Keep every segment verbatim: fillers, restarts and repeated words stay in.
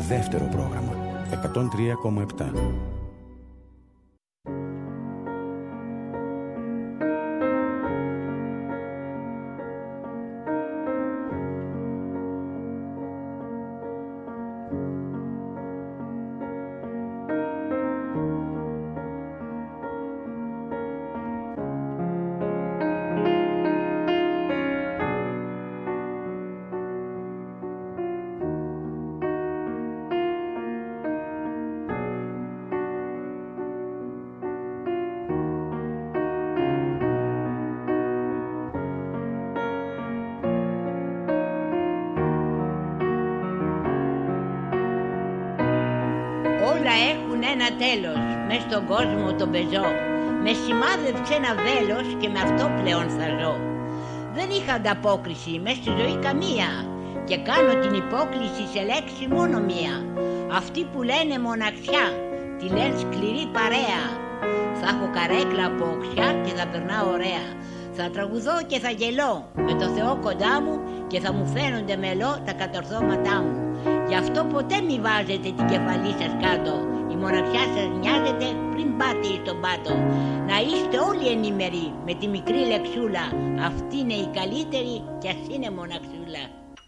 δεύτερο πρόγραμμα εκατόν τρία κόμμα επτά. Ένα τέλος μες στον κόσμο τον πεζό. Με σημάδεψε ένα βέλος και με αυτό πλέον θα ζω. Δεν είχα ανταπόκριση μες στη ζωή καμία και κάνω την υπόκληση σε λέξη μόνο μία. Αυτοί που λένε μοναξιά τη λένε σκληρή παρέα. Θα έχω καρέκλα από οξιά και θα περνάω ωραία. Θα τραγουδώ και θα γελώ με το Θεό κοντά μου και θα μου φαίνονται μελό τα κατορθώματά μου. Γι' αυτό ποτέ μη βάζετε την κεφαλή σας κάτω. Η μοναξιά σας νοιάζεται πριν πάτε στον πάτο. Να είστε όλοι ενήμεροι με τη μικρή λεξούλα. Αυτή είναι η καλύτερη κι ας είναι μοναξούλα.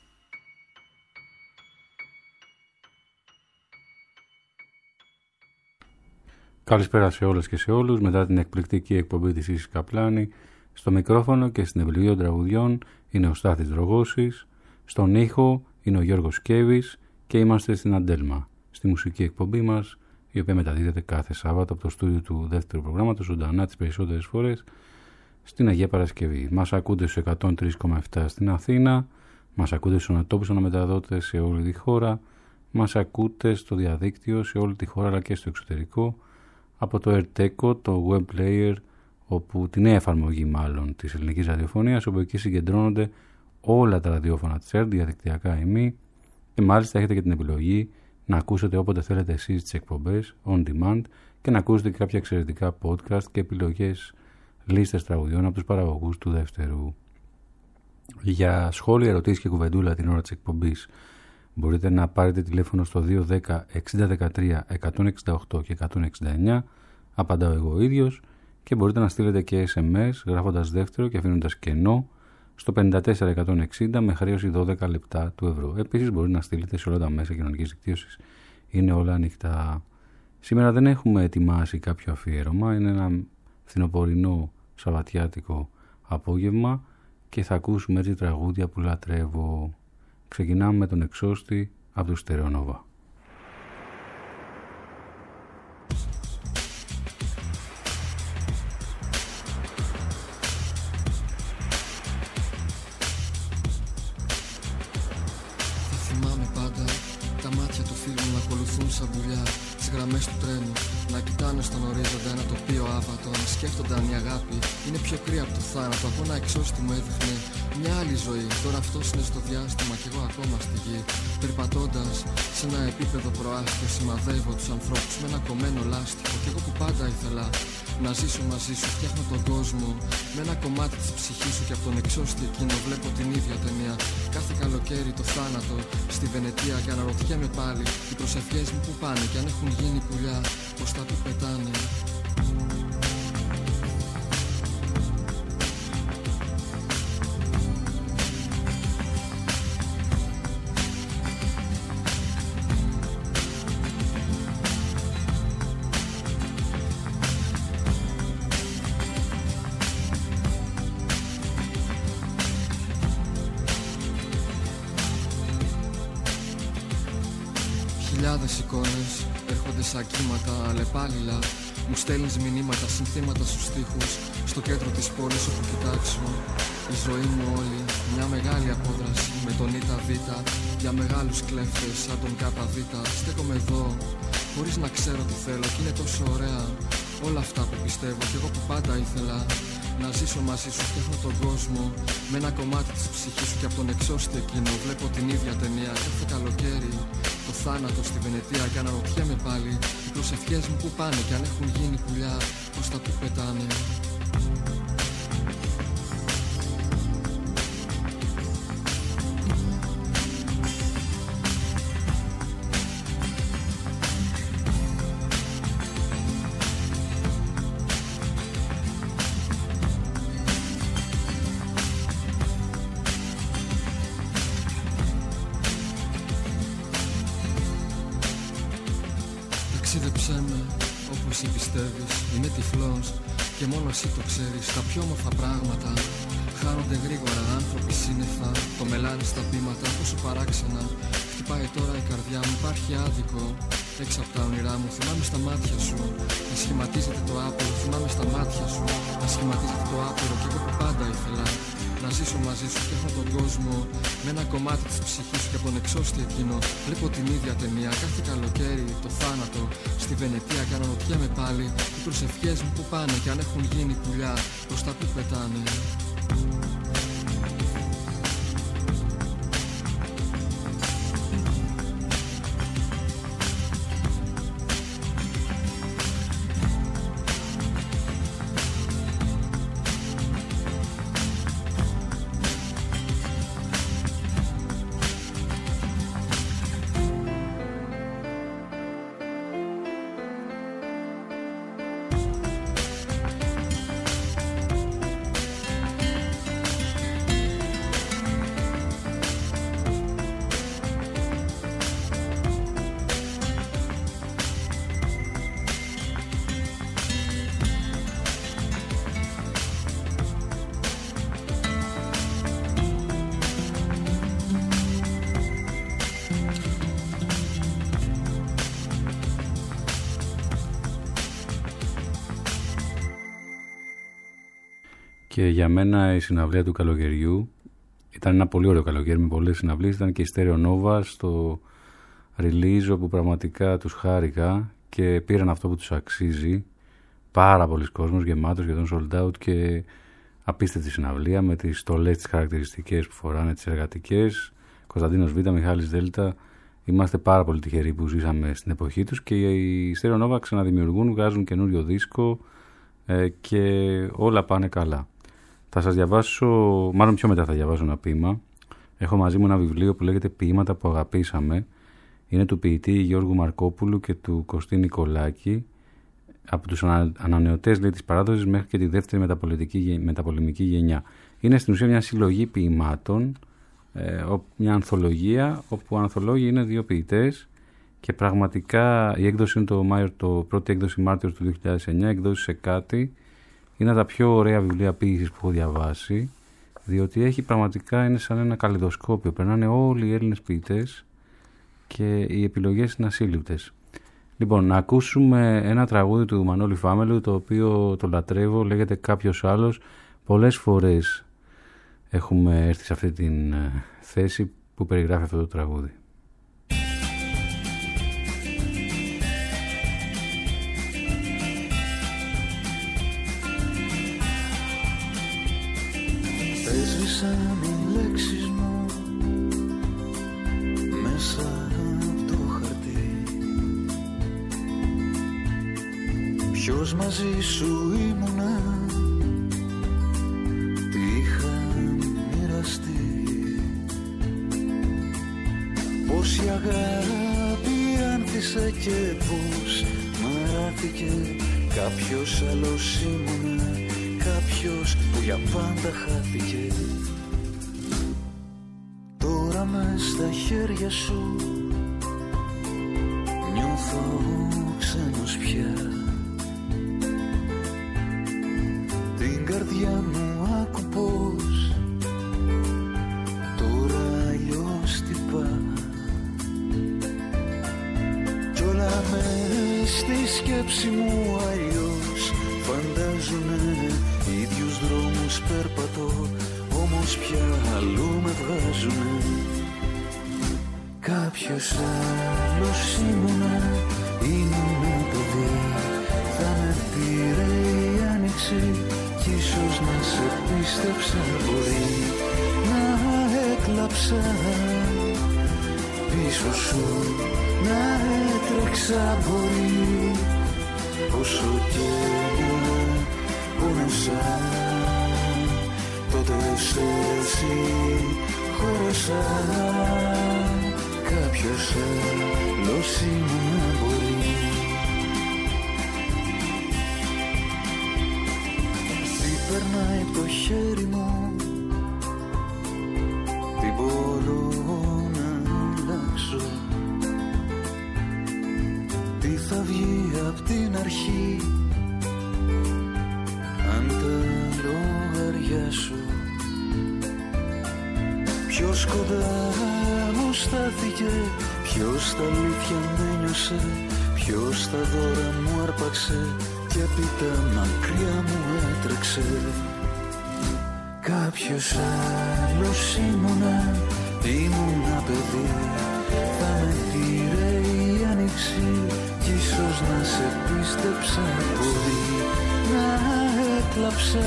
Καλησπέρα σε όλες και σε όλους. Μετά την εκπληκτική εκπομπή της Ίσης Καπλάνη, στο μικρόφωνο και στην επιλογή των τραγουδιών είναι ο Στάθης Δρογώσης, στον ήχο είναι ο Γιώργος Σκέβης και είμαστε στην Αντέλμα, στη μουσική εκπομπή μας, η οποία μεταδίδεται κάθε Σάββατο από το στούντιο του δεύτερου προγράμματος, ζωντανά τις περισσότερες φορές, στην Αγία Παρασκευή. Μας ακούτε στους εκατόν τρία κόμμα επτά στην Αθήνα, μας ακούτε στους ανατόπους αναμεταδότες σε όλη τη χώρα, μας ακούτε στο διαδίκτυο σε όλη τη χώρα αλλά και στο εξωτερικό, από το Ερτέκο, το web player, όπου την νέα εφαρμογή μάλλον της ελληνικής ραδιοφωνίας, όπου εκεί συγκεντρώνονται όλα τα ραδιόφωνα της ΕΡΤ, διαδικτυακά ή μη, και μάλιστα έχετε και την επιλογή να ακούσετε όποτε θέλετε εσείς τις εκπομπές on demand και να ακούσετε και κάποια εξαιρετικά podcast και επιλογές λίστες τραγουδιών από τους παραγωγούς του δεύτερου. Για σχόλια, ερωτήσεις και κουβεντούλα την ώρα της εκπομπής μπορείτε να πάρετε τηλέφωνο στο δύο ένα μηδέν εξήντα δεκατρία εκατόν εξήντα οκτώ και εκατόν εξήντα εννιά, απαντάω εγώ ίδιος, και μπορείτε να στείλετε και ες εμ ες γράφοντας δεύτερο και αφήνοντας κενό στο πενήντα τέσσερα εκατόν εξήντα με χρέωση δώδεκα λεπτά του ευρώ. Επίσης μπορείτε να στείλετε σε όλα τα μέσα κοινωνικής δικτύωσης. Είναι όλα ανοιχτά. Σήμερα δεν έχουμε ετοιμάσει κάποιο αφιέρωμα. Είναι ένα φθινοπορεινό σαββατιάτικο απόγευμα και θα ακούσουμε έτσι τραγούδια που λατρεύω. Ξεκινάμε με τον Εξώστη από του Στερεονόβα. Σαν πουλιά στις γραμμές του τρένου, να κοιτάνε στον ορίζοντα ένα τοπίο άβατο, να σκέφτονταν η αγάπη είναι πιο κρύα από το θάνατο. Από ένα εξώστη μου έδειχνε μια άλλη ζωή. Τώρα αυτός είναι στο διάστημα κι εγώ ακόμα στη γη. Περπατώντας σε ένα επίπεδο προάστιο, σημαδεύω τους ανθρώπους με ένα κομμένο λάστιχο. Κι εγώ που πάντα ήθελα να ζήσω μαζί σου, φτιάχνω τον κόσμο με ένα κομμάτι της ψυχής σου. Και από τον εξώστη εκείνο βλέπω την ίδια ταινία. Κάθε καλοκαίρι το θάνατο στη Βενετία. Και αναρωτιέμαι πάλι οι προσευχές μου που πάνε. Και αν έχουν γίνει πουλιά, πως τα που πετάνε. Χιλιάδες εικόνες έρχονται σαν κύματα αλλεπάλληλα. Μου στέλνεις μηνύματα, συνθήματα στους στίχους. Στο κέντρο της πόλης όπου κοιτάξω η ζωή μου όλη μια μεγάλη απόδραση με τον ΙΤΑ Β. Για μεγάλους κλέφτες σαν τον ΚΑΠΑ Β. Στέκομαι εδώ χωρίς να ξέρω τι θέλω και είναι τόσο ωραία όλα αυτά που πιστεύω. Κι εγώ που πάντα ήθελα να ζήσω μαζί σου, φτιάχνω τον κόσμο με ένα κομμάτι της ψυχής σου. Και από τον εξώστη εκείνο βλέπω την ίδια ταινία. Κάθε καλοκαίρι το θάνατο στη Βενετία. Και αναρωτιέμαι πάλι οι προσευχές μου που πάνε. Και αν έχουν γίνει πουλιά, πως τα που πετάνε. Ταξίδεψέ με όπου εσύ πιστεύεις. Είμαι τυφλός και μόνο εσύ το ξέρεις. Τα πιο όμορφα πράγματα χάνονται γρήγορα. Άνθρωποι σύννεφα, το μελάνι στα πείματα. Πόσο παράξενα χτυπάει τώρα η καρδιά μου. Υπάρχει άδικο έξω από τα όνειρά μου. Θυμάμαι στα μάτια σου να σχηματίζεται το άπειρο. Θυμάμαι στα μάτια σου να σχηματίζεται το άπειρο. Και εγώ που πάντα ήθελα να ζήσω μαζί σου και έχω τον κόσμο με ένα κομμάτι της ψυχής σου. Και από τον εξώστη εκείνο βλέπω την ίδια ταινία. Κάθε καλοκαίρι το θάνατο στη Βενετία. Και αναρωτιέμαι πάλι οι προσευχές μου που πάνε. Και αν έχουν γίνει πουλιά προς τα που πετάνε. Και για μένα η συναυλία του καλοκαιριού ήταν ένα πολύ ωραίο καλοκαίρι με πολλές συναυλίες. Ήταν και η Stereo Nova στο release όπου πραγματικά τους χάρηκα και πήραν αυτό που τους αξίζει. Πάρα πολλοί κόσμος, γεμάτος, σχεδόν sold out και απίστευτη συναυλία με τις στολές, τις χαρακτηριστικές που φοράνε, τις εργατικές. Κωνσταντίνος Β, Μιχάλης Δέλτα. Είμαστε πάρα πολύ τυχεροί που ζήσαμε στην εποχή τους και οι Stereo Nova ξαναδημιουργούν, βγάζουν καινούριο δίσκο ε, και όλα πάνε καλά. Θα σας διαβάσω, μάλλον πιο μετά θα διαβάσω ένα ποίημα. Έχω μαζί μου ένα βιβλίο που λέγεται «Ποίηματα που αγαπήσαμε». Είναι του ποιητή Γιώργου Μαρκόπουλου και του Κωστή Νικολάκη, από τους ανα, ανανεωτές λέει, της παράδοσης μέχρι και τη δεύτερη μεταπολεμική γενιά. Είναι στην ουσία μια συλλογή ποιημάτων, ε, μια ανθολογία, όπου ανθολόγοι είναι δύο ποιητές και πραγματικά η έκδοση είναι το, Μάιο, το πρώτη έκδοση Μάρτιος του δύο χιλιάδες εννιά, εκδόση σε κάτι. Είναι τα πιο ωραία βιβλία ποίησης που έχω διαβάσει, διότι έχει πραγματικά, είναι σαν ένα καλλιδοσκόπιο. Περνάνε όλοι οι Έλληνες ποιητές και οι επιλογές είναι ασύλληπτες. Λοιπόν, να ακούσουμε ένα τραγούδι του Μανώλη Φάμελου, το οποίο το λατρεύω, λέγεται «Κάποιος άλλος». Πολλές φορές έχουμε έρθει σε αυτή την θέση που περιγράφει αυτό το τραγούδι. Έσβησαν οι λέξεις μου μέσα από το χαρτί. Ποιος μαζί σου ήμουνα, τι είχα μοιραστεί. Πως η αγάπη άνθησε και πως μαράθηκε. Κάποιος άλλος ήμουνα, κάποιος που για πάντα χάθηκε. Τώρα μες στα χέρια σου νιώθω ξένος πια. Την καρδιά μου άκου πως τώρα αλλιώς τυπά. Κι όλα μες στη σκέψη μου αλλιώς φαντάζουνε. Ίδιους δρόμους περπατώ, όμως πια αλλού με βγάζουνε. Κάποιος άλλος ήμουνα, ήμουνα παιδί. Θα με πήρε η άνοιξη κι ίσως να σε πίστεψα μπορεί. Να έκλαψα πίσω σου, να έτρεξα μπορεί. Όσο και να πόνεσα, τότε σε εσύ χώρωσα. Κάποιος άλλος ήμουν μπορεί. Τι περνάει από το χέρι μου, τι μπορώ να αλλάξω. Τι θα βγει αρχή. Αν τα λογαριά σου ποιος κοντά μου στάθηκε, ποιος τα αλήθεια με νιώσε, ποιος τα δώρα μου άρπαξε και έπειτα μακριά μου έτρεξε. Κάποιος άλλος ήμουνα, ήμουνα παιδί, θα με πήρε η άνοιξη κι ίσως να σε πίστεψα πολύ, να έκλαψα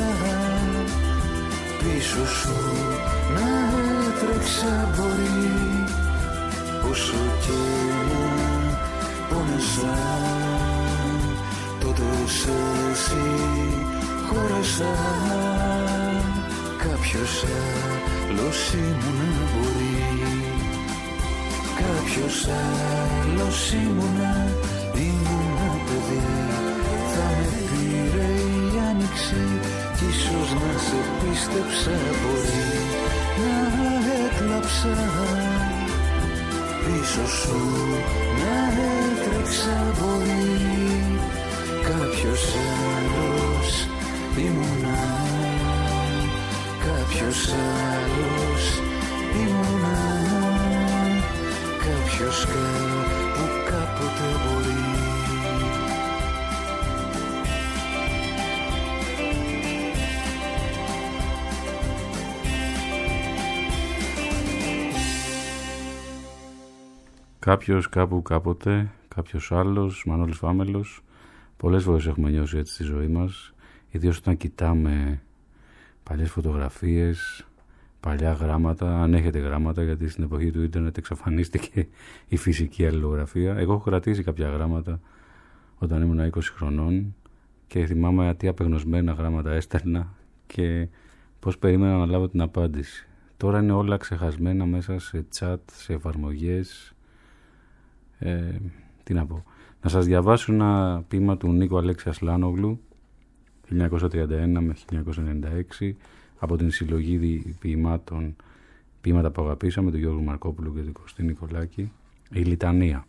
πίσω σου, να έτρεξα μπορεί, όσο και να πόνεσα, τότε σε εσύ χώρασα. Κάποιος άλλος ήμουνα μπορεί, κάποιος άλλος ήμουνα, ήμουνα παιδί, θα με πήρε η άνοιξη κι ίσως να σε πίστεψα μπορεί, να έκλαψα πίσω σου, να έτρεξα μπορεί. Κάποιος άλλος ήμουνα, κάποιος άλλος ήμουνα, κάποιος κάπου κάποτε μπορεί. Κάποιος κάπου κάποτε, κάποιος άλλος, Μανώλης Φάμελος. Πολλές φορές έχουμε νιώσει έτσι στη ζωή μας, ιδίως όταν κοιτάμε παλιές φωτογραφίες, παλιά γράμματα, αν έχετε γράμματα, γιατί στην εποχή του ίντερνετ εξαφανίστηκε η φυσική αλληλογραφία. Εγώ έχω κρατήσει κάποια γράμματα όταν ήμουν είκοσι χρονών και θυμάμαι τι απεγνωσμένα γράμματα έστελνα και πώς περίμενα να λάβω την απάντηση. Τώρα είναι όλα ξεχασμένα μέσα σε chat, σε εφαρμογές. Ε, τι να πω. Να σας διαβάσω ένα ποίημα του Νίκο Αλέξη Ασλάνογλου, χίλια εννιακόσια τριάντα ένα με χίλια εννιακόσια ενενήντα έξι, από την συλλογή ποιημάτων «Ποίηματα που αγαπήσαμε» του Γιώργου Μαρκόπουλου και του Κωστή Νικολάκη. Η Λιτανία.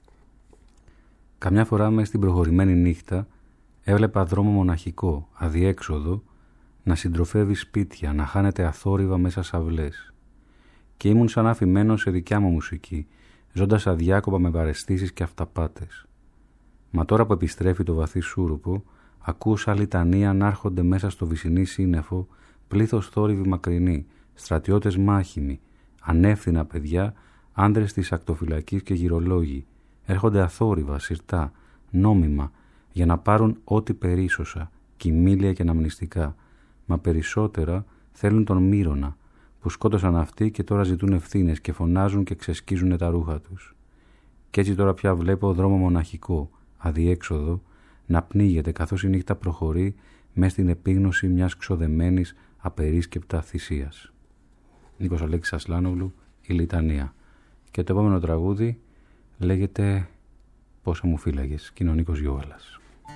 Καμιά φορά μες στην προχωρημένη νύχτα έβλεπα δρόμο μοναχικό, αδιέξοδο, να συντροφεύει σπίτια, να χάνεται αθόρυβα μέσα σε αυλές. Και ήμουν σαν αφημένος σε δικιά μου μουσική, ζώντας αδιάκοπα με παραισθήσεις και αυταπάτες. Μα τώρα που επιστρέφει το βαθύ σούρουπο, ακούω σαν λιτανία να έρχονται μέσα στο βυσσινή σύννεφο πλήθος θόρυβοι μακρινοί, στρατιώτες μάχημοι, ανεύθυνα παιδιά, άντρες της ακτοφυλακής και γυρολόγοι. Έρχονται αθόρυβα, σιρτά, νόμιμα, για να πάρουν ό,τι περίσσωσα, κοιμήλια και αναμνηστικά. Μα περισσότερα θέλουν τον Μύρονα, που σκότωσαν αυτοί και τώρα ζητούν ευθύνες και φωνάζουν και ξεσκίζουν τα ρούχα τους. Κι έτσι τώρα πια βλέπω δρόμο μοναχικό, αδιέξοδο, να πνίγεται καθώς η νύχτα προχωρεί μες στην επίγνωση μιας ξοδεμένης απερίσκεπτα θυσίας. Νίκος Αλέξης Ασλάνογλου, η Λιτανία. Και το επόμενο τραγούδι λέγεται «Πόσα μου φύλαγες» και είναι ο Νίκος Γιώβαλας.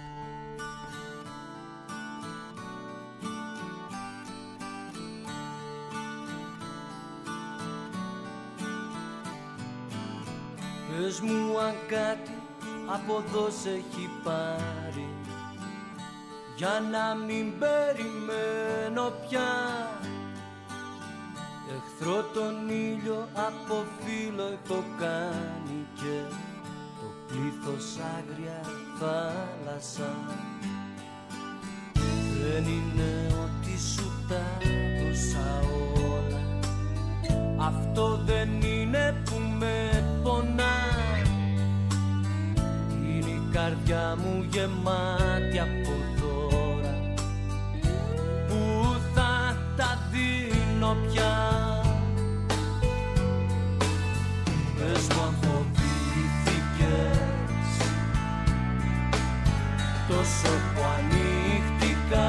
Πες μου αν κάτι από εδώ σε έχει πάρει, για να μην περιμένω πια. Εχθρό τον ήλιο από φύλλο έχω κάνει και το πλήθος άγρια θάλασσα. Δεν είναι ότι σου τα δώσα όλα, αυτό δεν είναι που με πονά. Είναι η καρδιά μου γεμάτη από δώρα που θα τα δίνω πια. Πες μου αν φοβήθηκες τόσο που ανοίχτηκα,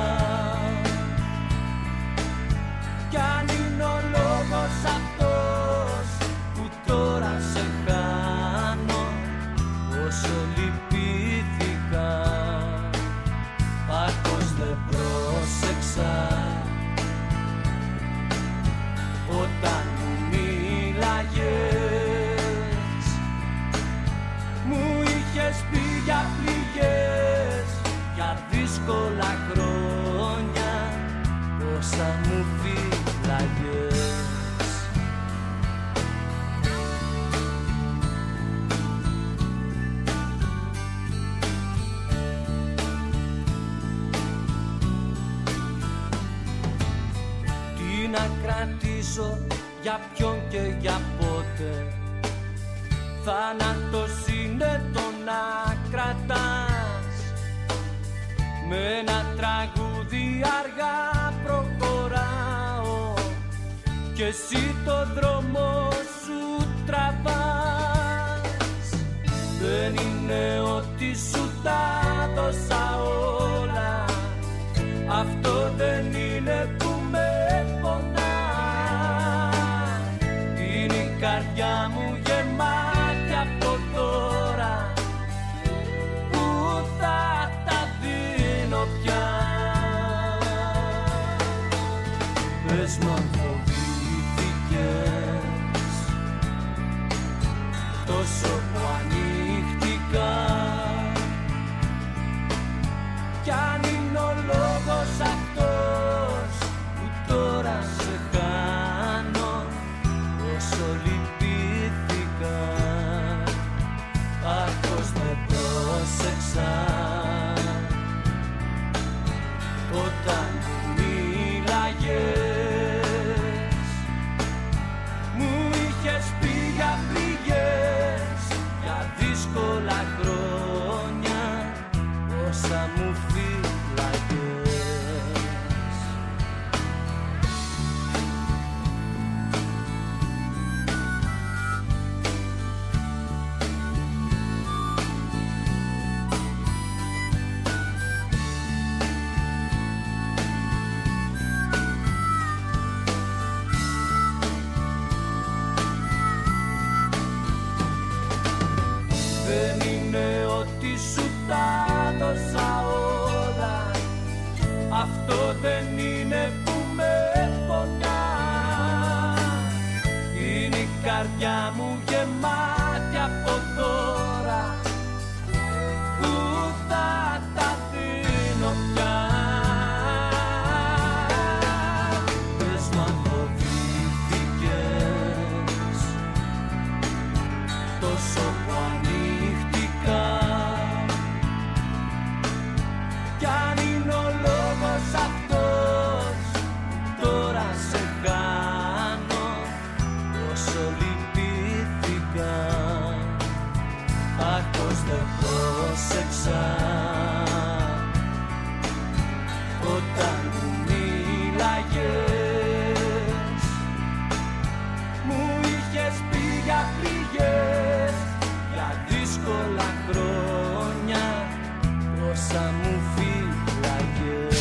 κι αν είναι ο λόγος αυτός που τώρα σε χάνω, όσο λυπήθηκα. κρατήσω, για ποιον και για πότε. Θάνατος είναι το να κρατάς. Με ένα τραγούδι αργά προχωράω κι εσύ το δρόμο σου τραβάς. Δεν είναι ότι σου τα δώσα όλα, αυτό δεν είναι που με πονά. Είναι η καρδιά μου γεμάτη από τώρα, που θα τα δίνω πια. Πες μου αν φοβήθηκες τόσο που ανοίχτηκα, κι αν είναι ο λόγος αυτός που τώρα σε κάνω, όσο λυπήθηκα, αχ πως δεν πρόσεξα όταν μίλαγες. Μου είχες πει για πληγές, για δύσκολα χρόνια, όσα μου φύλαγες. Δεν είναι ότι σου τα δώσα όλα, αυτό δεν είναι που με πονά. Είναι η καρδιά μου γεμάτη από τώρα, που θα τα δίνω πια. Πες μου αν φοβήθηκες τόσο που ανοίχτηκα, κι αν είναι ο λόγος αυτός τώρα σε κάνω, όσο λυπήθηκα, αχ πως δεν πρόσεξα όταν μου μίλαγες. Μου είχες πει για πληγές, για δύσκολα χρόνια, όσα μου φύλαγες.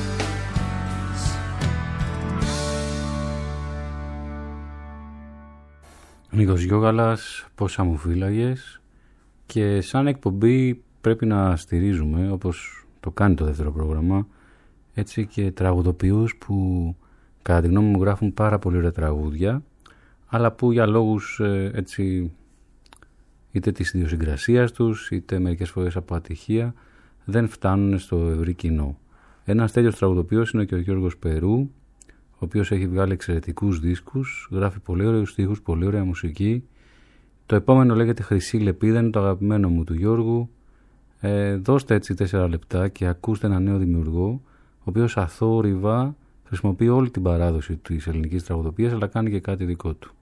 Νίκος Γιώγαλας, πόσα μου φύλαγες. Και σαν εκπομπή πρέπει να στηρίζουμε, όπως το κάνει το δεύτερο πρόγραμμα, έτσι και τραγουδοποιούς που κατά τη γνώμη μου γράφουν πάρα πολύ ωραία τραγούδια, αλλά που για λόγους έτσι, είτε της ιδιοσυγκρασίας τους, είτε μερικές φορές από ατυχία, δεν φτάνουν στο ευρύ κοινό. Ένας τέτοιος τραγουδοποιός είναι και ο Γιώργος Περού, ο οποίος έχει βγάλει εξαιρετικούς δίσκους, γράφει πολύ ωραίους στίχους, πολύ ωραία μουσική. Το επόμενο λέγεται Χρυσή Λεπίδα, είναι το αγαπημένο μου του Γιώργου. Ε, δώστε έτσι τέσσερα λεπτά και ακούστε ένα νέο δημιουργό, ο οποίος αθόρυβα χρησιμοποιεί όλη την παράδοση της ελληνικής τραγουδοποιίας, αλλά κάνει και κάτι δικό του.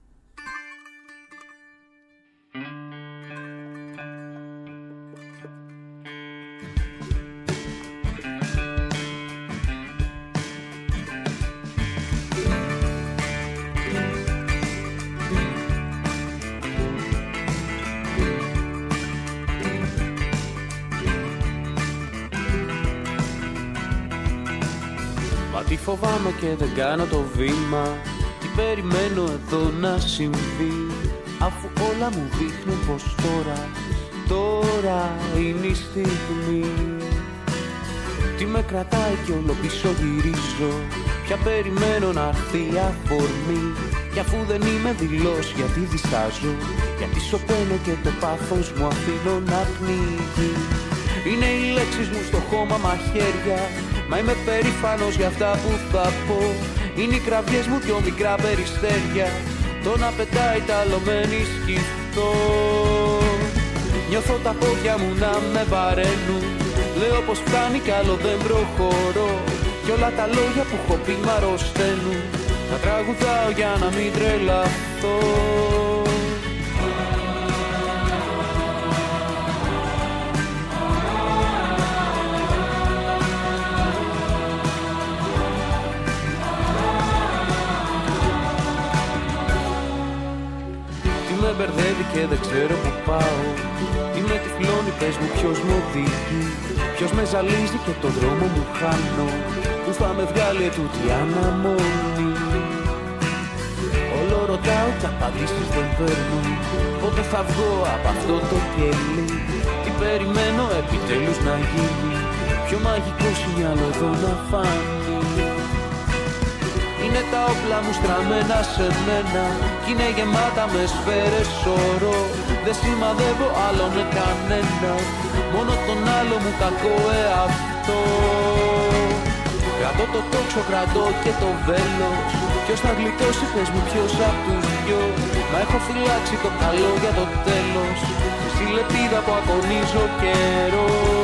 Τι φοβάμαι και δεν κάνω το βήμα, τι περιμένω εδώ να συμβεί, αφού όλα μου δείχνουν πως τώρα, τώρα είναι η στιγμή. Τι με κρατάει κι όλο πίσω γυρίζω, πια περιμένω να έρθει η αφορμή, κι αφού δεν είμαι δηλός γιατί διστάζω, γιατί σωπαίνω και το πάθος μου αφήνω να πνίγει. Είναι οι λέξεις μου στο χώμα μαχαίρια, μα είμαι περήφανος για αυτά που θα πω. Είναι οι κραυγές μου πιο μικρά περιστέρια, το να πετάει τα λωμένη σκυφτό. Νιώθω τα πόδια μου να με βαραίνουν, λέω πως φτάνει κι άλλο δεν προχωρώ, κι όλα τα λόγια που έχω πει μ' αρρωσταίνουν. θα τραγουδάω για να μην τρελαθώ. Τι με μπερδεύει και δεν ξέρω που πάω. Τι με τυφλώνει, πες μου ποιος μου οδηγεί. Ποιος με ζαλίζει και το δρόμο μου χάνω. Πού θα με βγάλει ετούτη αναμονή. Όλο ρωτάω κι απαντήσεις δεν παίρνω. Πότε θα βγω από αυτό το κελί. Τι περιμένω επιτέλους να γίνει. Πιο μαγικό σημειάλο εδώ να φάνει. Είναι τα όπλα μου στραμμένα σε μένα. Κι είναι γεμάτα με σφαίρες ορό. Δεν σημαδεύω άλλο με κανένα. Μόνο τον άλλο μου κακό εαυτό. Κρατώ το τόξο, κρατώ και το βέλος. Ποιος θα γλιτώσει, πες μου ποιος απ' τους δυο. Μα έχω φυλάξει το καλό για το τέλος. Στη λεπίδα που αγωνίζω καιρό.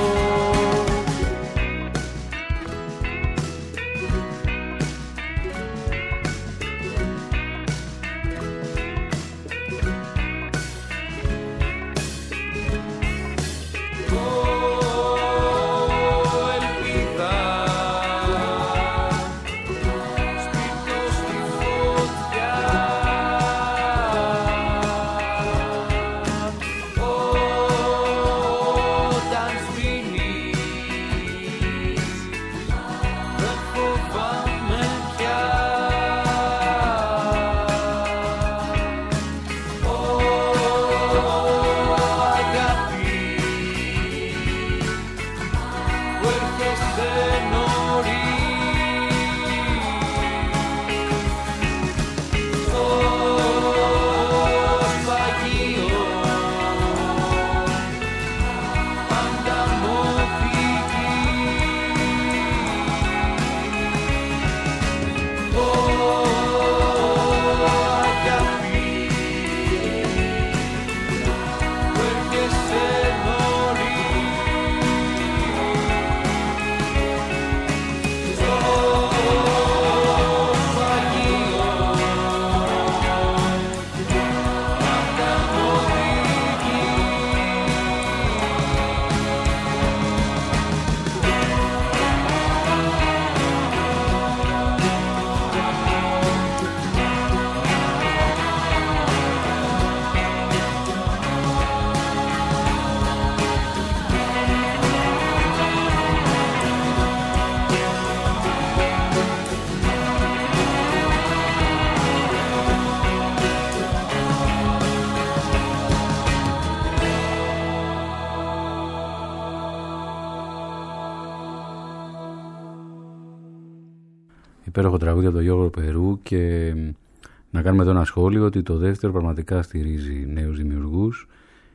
Υπέροχο τραγούδι από τον Γιώργο Περού, και να κάνουμε εδώ ένα σχόλιο ότι το δεύτερο πραγματικά στηρίζει νέους δημιουργούς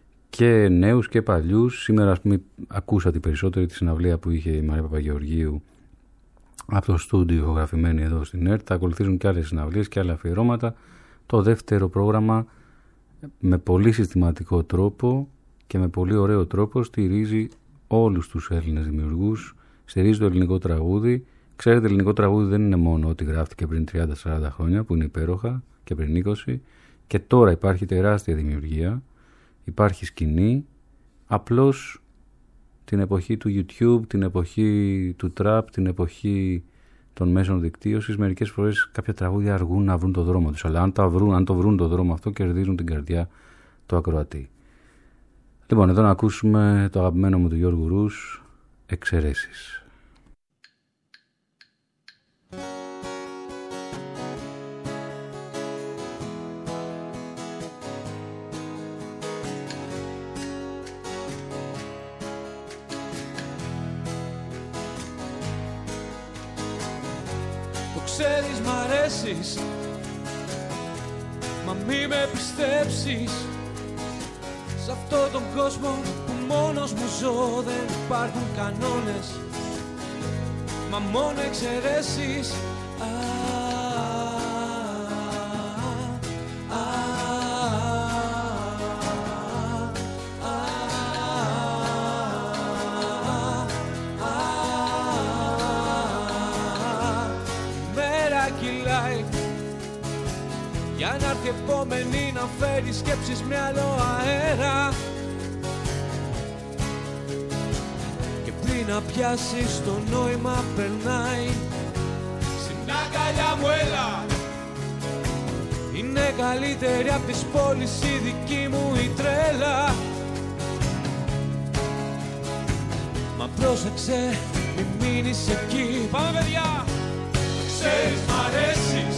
και νέους και παλιούς. Σήμερα, ας πούμε, ακούσατε περισσότερη τη συναυλία που είχε η Μαρία Παπαγεωργίου από το στούντιο ηχογραφημένη εδώ στην ΕΡΤ. Θα ακολουθήσουν και άλλες συναυλίες και άλλα αφιερώματα. Το δεύτερο πρόγραμμα με πολύ συστηματικό τρόπο και με πολύ ωραίο τρόπο στηρίζει όλους τους Έλληνες δημιουργούς, στηρίζει το ελληνικό τραγούδι. Ξέρετε, ελληνικό τραγούδι δεν είναι μόνο ότι γράφτηκε πριν τριάντα σαράντα χρόνια, που είναι υπέροχα, και πριν είκοσι, και τώρα υπάρχει τεράστια δημιουργία, υπάρχει σκηνή. Απλώς την εποχή του YouTube, την εποχή του trap, την εποχή των μέσων δικτύωσης, μερικές φορές κάποια τραγούδια αργούν να βρουν το δρόμο τους, αλλά αν, τα βρουν, αν το βρουν το δρόμο αυτό, κερδίζουν την καρδιά του ακροατή. Λοιπόν, εδώ να ακούσουμε το αγαπημένο μου του Γιώργου Ρους, Εξαιρέσεις. Ξέρεις μ' αρέσεις, μα μη με πιστέψεις. Σ' αυτόν τον κόσμο που μόνος μου ζω δεν υπάρχουν κανόνες, μα μόνο εξαιρέσεις. Α, α, επόμενη να φέρει σκέψεις με άλλο αέρα. Και πριν να πιάσεις το νόημα περνάει. Στην αγκαλιά μου έλα. Είναι καλύτερη απ' τις πόλεις η δική μου η τρέλα. Μα πρόσεξε μη μείνεις εκεί. Πάμε παιδιά. Ξέρεις μ' αρέσεις.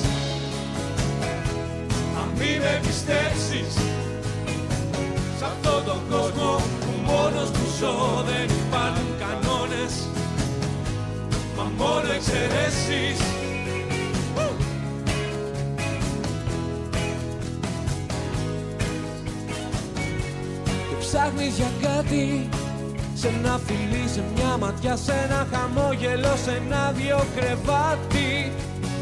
Αν μη με πιστέψεις. Σ' αυτόν τον κόσμο που μόνος μου ζω δεν υπάρχουν κανόνες. Μα μόνο εξαιρέσεις. Και ψάχνεις για κάτι. Σε ένα φιλί, σε μια ματιά, σε ένα χαμόγελο, σε ένα δυο κρεβάτι.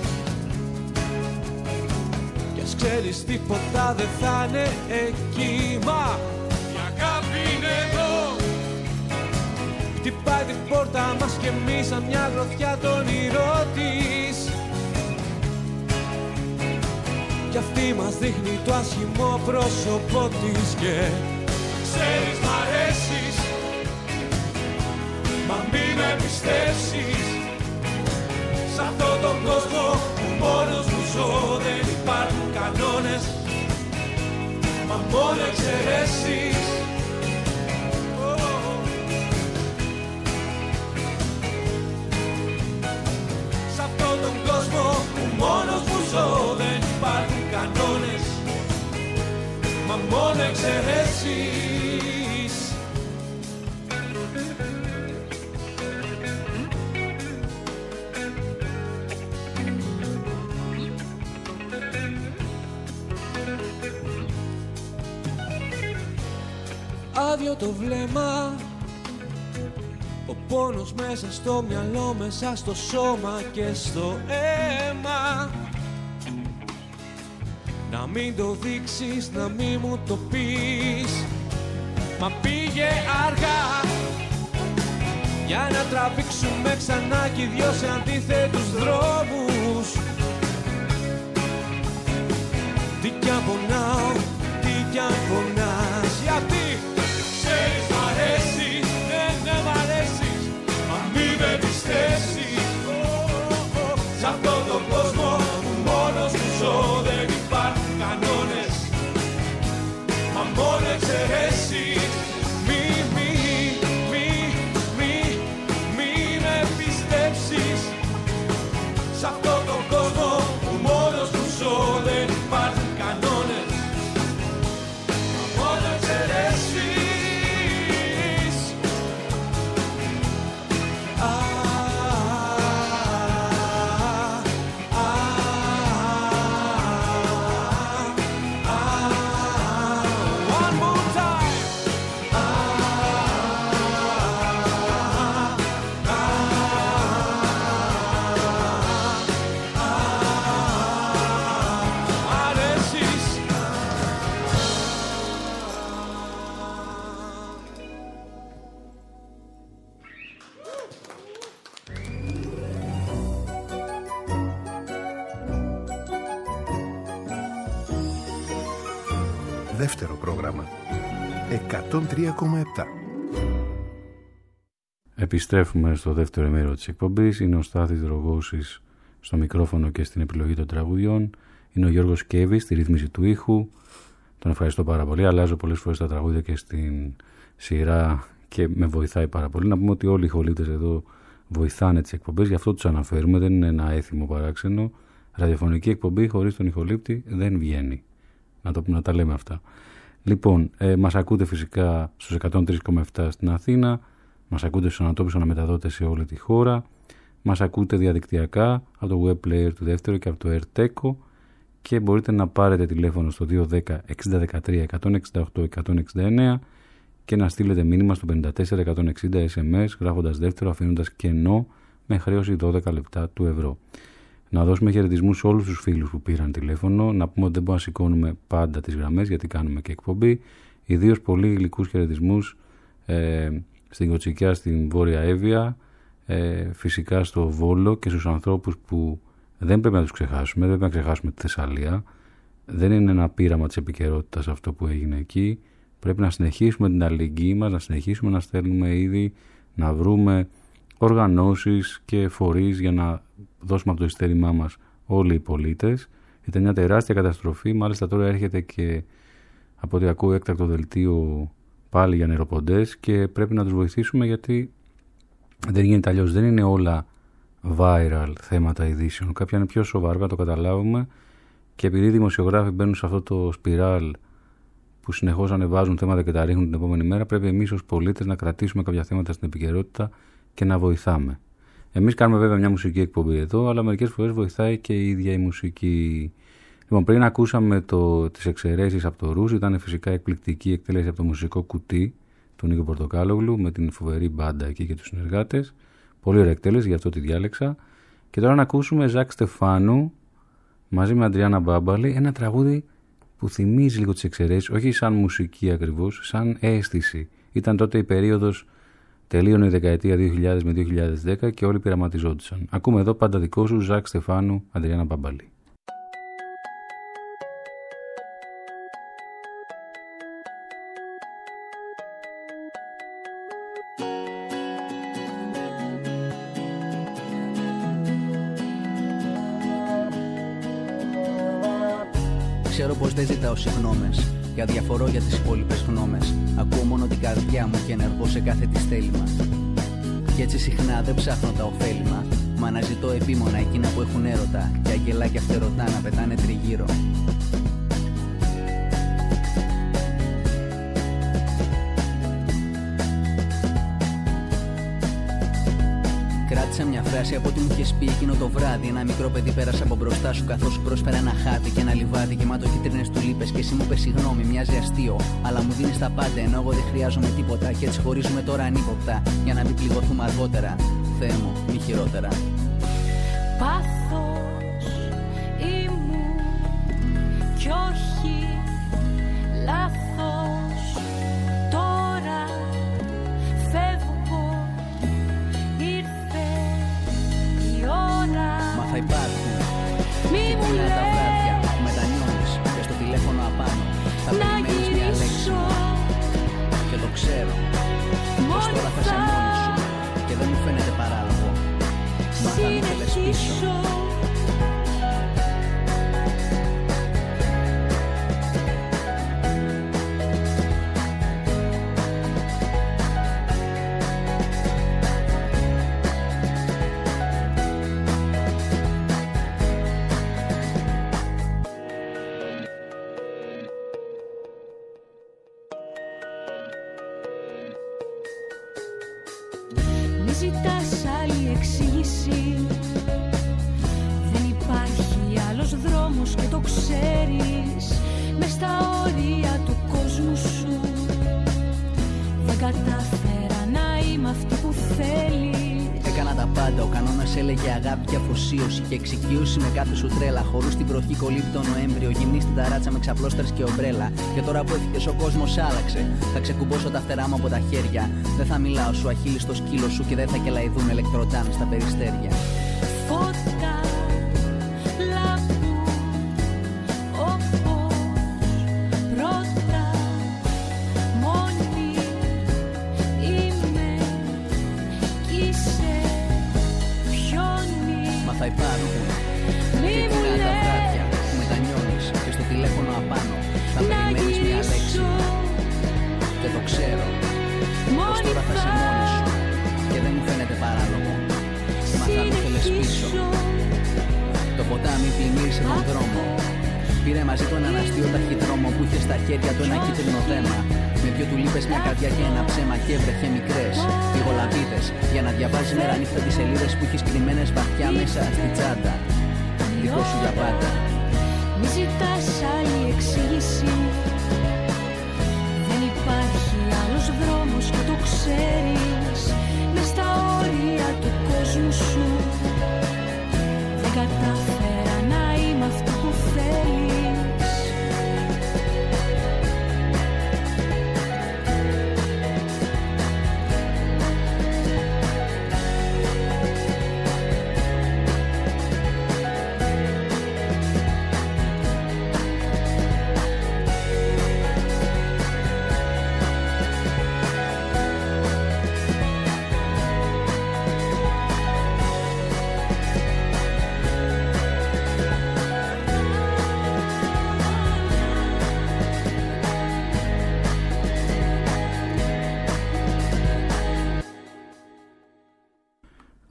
Κι ας ξέρεις τίποτα δεν θα είναι εκεί. Μα η αγάπη είναι εδώ. Χτυπάει την πόρτα μας και εμείς σαν μια γροθιά το όνειρό της. Κι αυτή μας δείχνει το άσχημο πρόσωπό της. Και ξέρεις μ' αρέσεις. Μα μη με πιστέψεις. Σ' αυτόν τον κόσμο που μόνος μου ζω δεν υπάρχουν κανόνες. Μα μόνο εξαιρέσεις. Oh. Σ' αυτόν τον κόσμο που μόνος μου ζω δεν υπάρχουν κανόνες. Μα μόνο εξαιρέσεις. Άδειο το βλέμμα. Ο πόνος μέσα στο μυαλό, μέσα στο σώμα και στο αίμα. Να μην το δείξεις, να μην μου το πεις. Μα πήγε αργά. Για να τραβήξουμε ξανά κι οι δυο σε αντίθετους δρόμους. Τι κι αν πονάω, τι κι αν πονάς. Γιατί ξέρεις μ' αρέσεις, ναι ναι μ' αρέσεις. Μα μη με πιστέψεις. Σ' αυτόν τον κόσμο που μόνος μου ζω δεν υπάρχουν κανόνες. Μα μόνο εξαιρέσεις. Μη, μη, μη, μη, μη με πιστέψεις. Σ' αυτόν τον κόσμο που μόνος μου ζω δεν υπάρχουν κανόνες. Μα μόνο εξαιρέσεις. Δεύτερο πρόγραμμα εκατόν τρία κόμμα επτά. Επιστρέφουμε στο δεύτερο μέρο της εκπομπής. Είναι ο Στάθης Δρογώσης στο μικρόφωνο και στην επιλογή των τραγουδιών. Είναι ο Γιώργος Κέβης στη ρύθμιση του ήχου. Τον ευχαριστώ πάρα πολύ. Αλλάζω πολλές φορές τα τραγούδια και στην σειρά και με βοηθάει πάρα πολύ. Να πούμε ότι όλοι οι ηχολήπτες εδώ βοηθάνε τις εκπομπές, γι' αυτό τους αναφέρουμε. Δεν είναι ένα έθιμο παράξενο. Ραδιοφωνική εκπομπή χωρίς τον ηχολήπτη δεν βγαίνει. Να το πούμε, να τα λέμε αυτά. Λοιπόν, ε, μας ακούτε φυσικά στους εκατόν τρία κόμμα επτά στην Αθήνα, μας ακούτε στους ανατόπους αναμεταδότες σε όλη τη χώρα, μας ακούτε διαδικτυακά από το web player του δεύτερου και από το Ερτέκο και μπορείτε να πάρετε τηλέφωνο στο δύο ένα μηδέν εξήντα δεκατρία εκατόν εξήντα οκτώ εκατόν εξήντα εννέα και να στείλετε μήνυμα στο πενήντα τέσσερα εκατόν εξήντα ες εμ ες γράφοντας δεύτερο, αφήνοντας κενό με χρέωση δώδεκα λεπτά του ευρώ. Να δώσουμε χαιρετισμούς σε όλους τους φίλους που πήραν τηλέφωνο. Να πούμε ότι δεν μπορούμε να σηκώνουμε πάντα τις γραμμές γιατί κάνουμε και εκπομπή. Ιδίως πολύ γλυκούς χαιρετισμούς ε, στην Κοτσικιά, στην Βόρεια Εύβοια, ε, φυσικά στο Βόλο και στους ανθρώπους που δεν πρέπει να τους ξεχάσουμε. Δεν πρέπει να ξεχάσουμε τη Θεσσαλία. δεν είναι ένα πείραμα της επικαιρότητας αυτό που έγινε εκεί. Πρέπει να συνεχίσουμε την αλληλεγγύη μας, να συνεχίσουμε να στέλνουμε ήδη, να βρούμε οργανώσεις και φορείς για να δώσουμε από το ειστέρημά μας όλοι οι πολίτες. Ήταν μια τεράστια καταστροφή, μάλιστα τώρα έρχεται και από ό,τι ακούω έκτακτο δελτίο πάλι για νεροποντές και πρέπει να τους βοηθήσουμε γιατί δεν γίνεται αλλιώς, δεν είναι όλα viral θέματα ειδήσεων. Κάποια είναι πιο σοβαρά, να το καταλάβουμε, και επειδή οι δημοσιογράφοι μπαίνουν σε αυτό το σπιράλ που συνεχώς ανεβάζουν θέματα και τα ρίχνουν την επόμενη μέρα, πρέπει εμείς ως πολίτες να κρατήσουμε κάποια θέματα στην επικαιρότητα και να βοηθάμε. Εμείς κάνουμε βέβαια μια μουσική εκπομπή εδώ, αλλά μερικές φορές βοηθάει και η ίδια η μουσική. Λοιπόν, πριν ακούσαμε το, τις εξαιρέσεις από το Ρούς, ήταν φυσικά εκπληκτική εκτέλεση από το μουσικό κουτί του Νίκο Πορτοκάλογλου με την φοβερή μπάντα εκεί και τους συνεργάτες. Πολύ ωραία εκτέλεση, γι' αυτό τη διάλεξα. Και τώρα να ακούσουμε Ζακ Στεφάνου μαζί με Αντριάννα Μπάμπαλη, ένα τραγούδι που θυμίζει λίγο τις εξαιρέσεις, όχι σαν μουσική ακριβώς, σαν αίσθηση. Ήταν τότε η περίοδος, τελείωνε η δεκαετία δύο χιλιάδες με δύο χιλιάδες δέκα και όλοι πειραματιζόντουσαν. Ακούμε εδώ πάντα δικό σου, Ζακ Στεφάνου, Αντριάννα Μπάμπαλη. Ξέρω πως δεν ζητάω συγγνώμες και αδιαφορώ για τις υπόλοιπες γνώμες. Ακούω μόνο την καρδιά μου και ενεργώ σε κάθε της θέλημα. Κι έτσι συχνά δεν ψάχνω τα ωφέλιμα, μα αναζητώ επίμονα εκείνα που έχουν έρωτα και αγγελάκια φτερωτά να πετάνε τριγύρω. Κράτησα μια φράση από ό,τι μου είχες πει εκείνο το βράδυ. Ένα μικρό παιδί πέρασε από μπροστά σου καθώς σου πρόσφερα ένα χάδι και ένα λιβάδι γεμάτο κίτρινες τουλίπες. Και εσύ μου πες συγγνώμη, μοιάζει αστείο, αλλά μου δίνεις τα πάντα ενώ εγώ δεν χρειάζομαι τίποτα. Και έτσι χωρίζουμε τώρα ανύποπτα για να μην πληγωθούμε αργότερα. Θεέ μου, μη χειρότερα. Πάθος ήμουν κι όχι λάθος. Τώρα φεύγω, ήρθε η ώρα. Μα θα υπάρχουν μη μου λες τα βράδια που μετανιώνεις και στο τηλέφωνο απάνω θα περιμένεις μια λέξη και το ξέρω πως τώρα θα σε μόνη σου και δεν μου φαίνεται παράλογο. Μα θα με θέλες πίσω. Ζητάς άλλη εξήγηση. Δεν υπάρχει άλλος δρόμος και το ξέρεις. Μες στα όρια του κόσμου σου δεν κατάφερα να είμαι αυτή που θέλεις. Έκανα τα πάντα, ο κανόνας έλεγε αγάπη και αφοσίωση και εξοικείωση με κάθε σου τρέλα. Χορούς στην προχή κολύμπει το Νοέμβριο, γυμνή στην ταράτσα με ξαπλώστρες και ομπρέλα. Και τώρα που έφυγες ο κόσμος άλλαξε, θα ξεκουμπώσω τα φτερά μου από τα χέρια. Δεν θα μιλάω σου αχίλη στο σκύλο σου και δεν θα κελαϊδούν ηλεκτροτάν στα περιστέρια. Φώτα λάμπουν όπως πρώτα. Μόνη είμαι κι είσαι πιόνι. Μα θα υπάρχουν Μη και μου κοινά τα λες βράδια που μετανιώνεις και στο τηλέφωνο απάνω θα περιμένεις μια λέξη και το ξέρω πως τώρα θα σε μόνη σου και δεν μου φαίνεται παράλογο. Μα θα με θέλες πίσω. Το ποτάμι πλημμύρισε τον δρόμο. Πήρε μαζί του έναν αστείο ταχυδρόμο που είχε στα χέρια του ένα κίτρινο δέμα. Με δυο του λείπες, μια καρδιά και ένα ψέμα και έβρεχε μικρές πηγολαβίδες για να διαβάζει μέρα νύχτα τις σελίδες που έχεις κρυμμένες βαθιά μέσα στη τσάντα. Δικό σου για πάντα. Μη ζητάς άλλη εξήγηση. Δεν υπάρχει άλλος δρόμος και το ξέρεις. Μες στα όρια του κόσμου σου δεν κατάφερα να είμαι αυτή που θέλεις.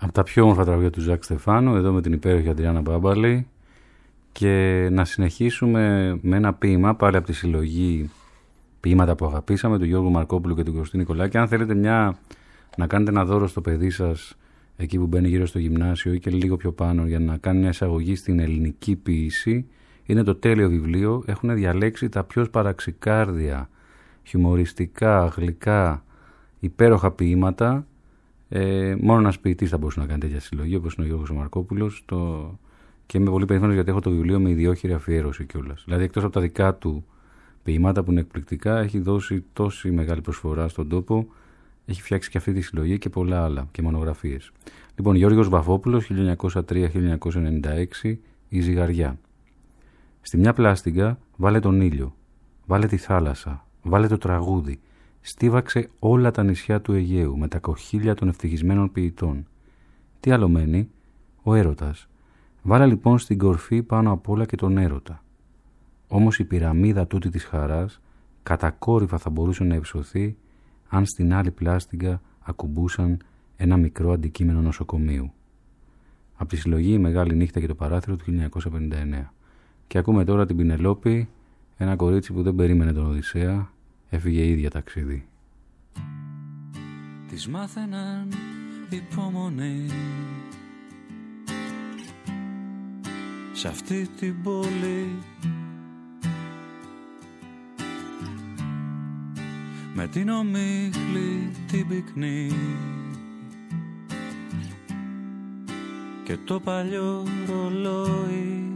Από τα πιο όμορφα τραγούδια του Ζακ Στεφάνου, εδώ με την υπέροχη Αντριάννα Μπάμπαλη, και να συνεχίσουμε με ένα ποίημα πάλι από τη συλλογή ποίηματα που αγαπήσαμε, του Γιώργου Μαρκόπουλου και του Κωστή Νικολάκη. Αν θέλετε μια, να κάνετε ένα δώρο στο παιδί σας εκεί που μπαίνει γύρω στο γυμνάσιο ή και λίγο πιο πάνω, για να κάνει μια εισαγωγή στην ελληνική ποίηση, είναι το τέλειο βιβλίο. Έχουν διαλέξει τα πιο παραξικάρδια, χιουμοριστικά, γλυκά, υπέροχα ποίηματα. Ε, μόνο ένας ποιητής θα μπορούσε να κάνει τέτοια συλλογή, όπως είναι ο Γιώργος Μαρκόπουλος. Το... Και είμαι πολύ περήφανος γιατί έχω το βιβλίο με ιδιόχειρη αφιέρωση κιόλας. Δηλαδή, εκτός από τα δικά του ποίηματα που είναι εκπληκτικά, έχει δώσει τόση μεγάλη προσφορά στον τόπο. Έχει φτιάξει και αυτή τη συλλογή και πολλά άλλα και μονογραφίες. Λοιπόν, Γιώργος Βαφόπουλος, χίλια εννιακόσια τρία με χίλια εννιακόσια ενενήντα έξι, η ζυγαριά. Στη μια πλάστιγκα βάλε τον ήλιο, βάλε τη θάλασσα, βάλε το τραγούδι. Στίβαξε όλα τα νησιά του Αιγαίου με τα κοχύλια των ευτυχισμένων ποιητών. Τι άλλο μένει? Ο έρωτας. Βάλε λοιπόν στην κορφή πάνω απ' όλα και τον έρωτα. Όμως η πυραμίδα τούτη της χαράς κατακόρυφα θα μπορούσε να υψωθεί αν στην άλλη πλάστιγκα ακουμπούσαν ένα μικρό αντικείμενο νοσοκομείου. Από τη συλλογή «Η Μεγάλη Νύχτα και το Παράθυρο» του χίλια εννιακόσια πενήντα εννέα. Και ακούμε τώρα την Πινελόπη, ένα κορίτσι που δεν περίμενε τον Οδυσσέα, έφυγε ίδια ταξίδι. Της μάθαιναν υπομονή σ' αυτή την πόλη, με την ομίχλη την πυκνή και το παλιό ρολόι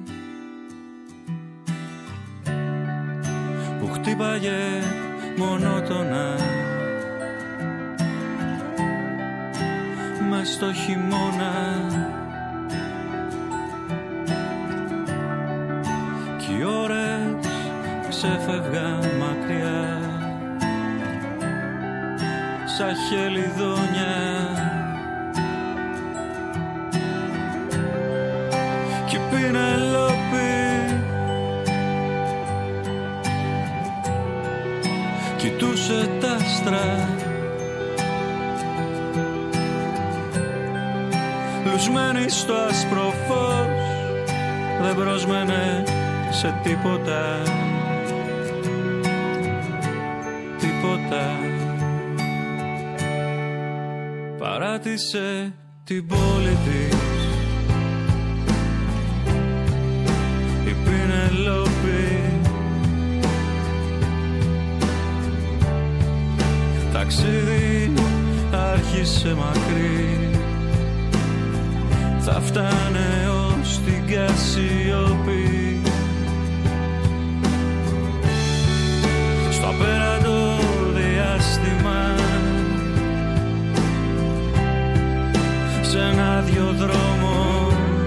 που χτύπαγε μονότονα μες στο χειμώνα, κι οι ώρες ξέφευγαν μακριά σαν χελιδόνια, κι η Πινελόπη κοιτούσε τ' άστρα λουσμένη στο άσπρο φως, δεν πρόσμενε σε τίποτα, τίποτα. Παράτησε την πόλη της η Πινελόπη, ταξίδι άρχισε μακρύ, θα φτάνε ως την Κασιόπη, στο απέραντο διάστημα, σε ένα δυο δρόμο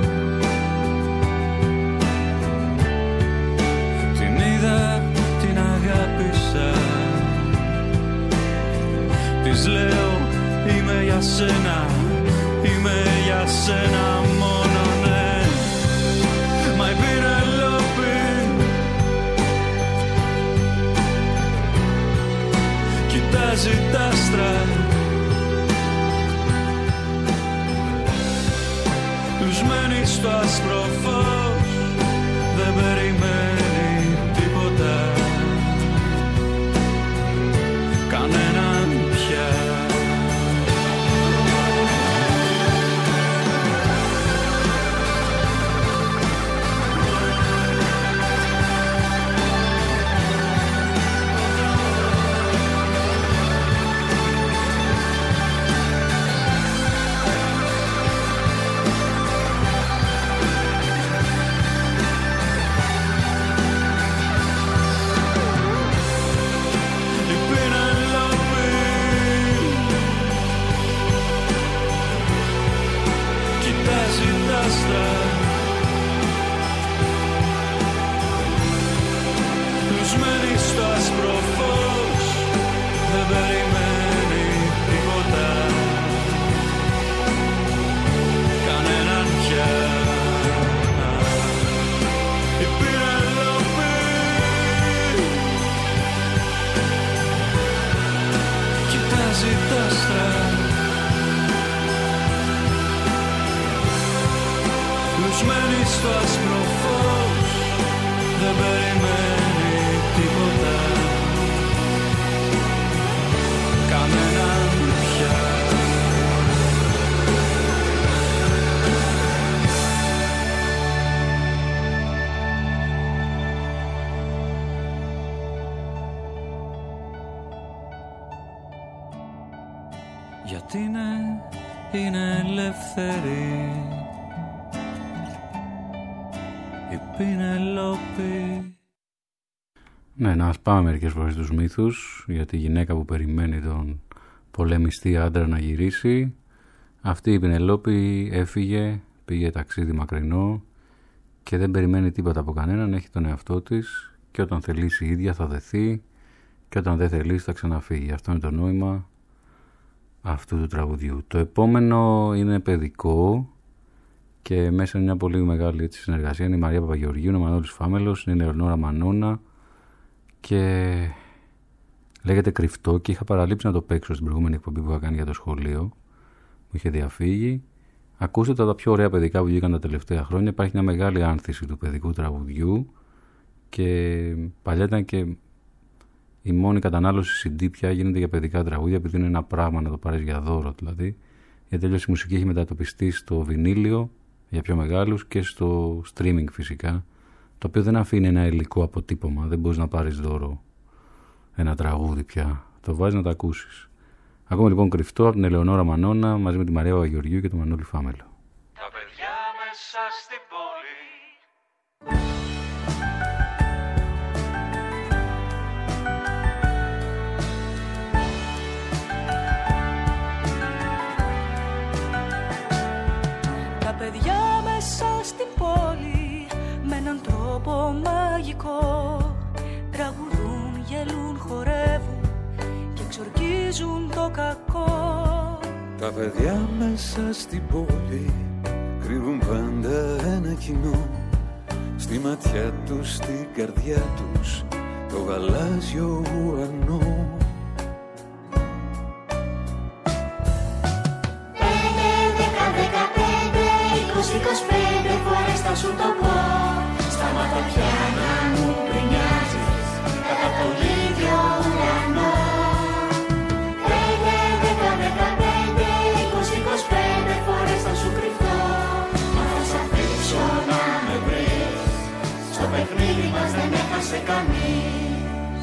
την είδα, την αγάπησα, της λέω είμαι για σένα, είμαι για σένα μόνο, ναι. Μα η Πινελόπη κοιτάζει τ' άστρα λουσμένη στο άσπρο φως, δεν περιμένει τίποτα, κανέναν πια. στο άσπρο φως δεν περιμένει τίποτα, κανέναν πια. Γιατί είναι, είναι ελεύθερη η Πινελόπη. Ναι, να ας πάμε μερικές φορές στους μύθους για τη γυναίκα που περιμένει τον πολεμιστή άντρα να γυρίσει. Αυτή η Πινελόπη έφυγε, πήγε ταξίδι μακρινό και δεν περιμένει τίποτα από κανέναν, έχει τον εαυτό της και όταν θελήσει η ίδια θα δεθεί και όταν δεν θελήσει θα ξαναφύγει. Αυτό είναι το νόημα αυτού του τραγουδιού. Το επόμενο είναι παιδικό και μέσα είναι μια πολύ μεγάλη έτσι, συνεργασία. Είναι η Μαρία Παπαγεωργίου, είναι ο Μανώλης Φάμελος, είναι η Ελεονόρα Μανώνα και λέγεται Κρυφτό και είχα παραλείψει να το παίξω στην προηγούμενη εκπομπή που είχα κάνει για το σχολείο. Μου είχε διαφύγει. Ακούστε τα πιο ωραία παιδικά που βγήκαν τα τελευταία χρόνια. Υπάρχει μια μεγάλη άνθηση του παιδικού τραγουδιού και παλιά ήταν και η μόνη κατανάλωση σι ντι πια γίνεται για παιδικά τραγούδια, επειδή είναι ένα πράγμα να το πάρεις για δώρο δηλαδή. Γιατί τέλος η μουσική έχει μετατοπιστεί στο βινίλιο για πιο μεγάλους και στο streaming φυσικά, το οποίο δεν αφήνει ένα υλικό αποτύπωμα. Δεν μπορείς να πάρεις δώρο ένα τραγούδι πια. Το βάζεις να το ακούσεις. Ακόμα λοιπόν Κρυφτό από την Ελεονόρα Μανώνα μαζί με τη Μαρία Παπαγεωργίου και τον Μανώλη Φάμελο. Τα παιδιά μέσα στην πόλη. Τα παιδιά μέσα στην πόλη με έναν τρόπο μαγικό τραγουδούν, γελούν, χορεύουν και εξορκίζουν το κακό. Τα παιδιά μέσα στην πόλη κρύβουν πάντα ένα κοινό, στη ματιά τους, στην καρδιά τους, το γαλάζιο ουρανό. Πέντε, δέκα, δεκαπέντε, είκοσι, εικοσιπέντε φορές θα σου το πω. Σταμάτα πια να μου γκρινιάζεις κατά τον ίδιο ουρανό. Πέντε, δέκα, δεκαπέντε, είκοσι, εικοσιπέντε φορές θα σου κρυφτώ. Μα θα σ' αφήσω να με βρεις, στο παιχνίδι μας δεν έχασε κανείς.